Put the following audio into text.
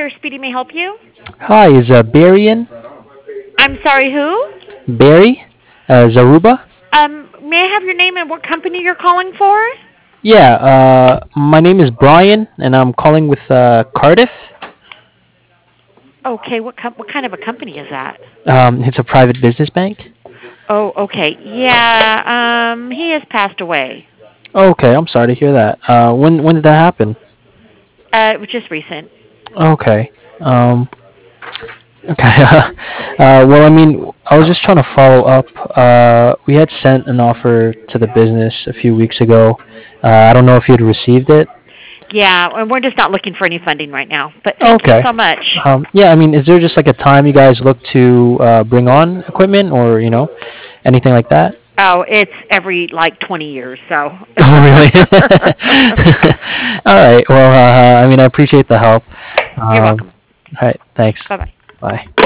sir. Speedy may help you. Hi, is Barry in? I'm sorry, who? Barry? Zaruba? May I have your name and what company you're calling for? Yeah, my name is Brian, and I'm calling with Cardiff. Okay, what kind of a company is that? It's a private business bank. Oh, okay. Yeah, he has passed away. Okay, I'm sorry to hear that. When did that happen? It was just recent. Okay. Okay. Well, I mean, I was just trying to follow up. We had sent an offer to the business a few weeks ago. I don't know if you'd received it. Yeah, and we're just not looking for any funding right now. But thank you Okay. so much. Yeah, I mean, is there just like a time you guys look to bring on equipment or, anything like that? Oh, it's every like 20 years, so. Oh, really? All right. Well, I mean, I appreciate the help. You're All welcome. right. Thanks. Bye bye. Bye.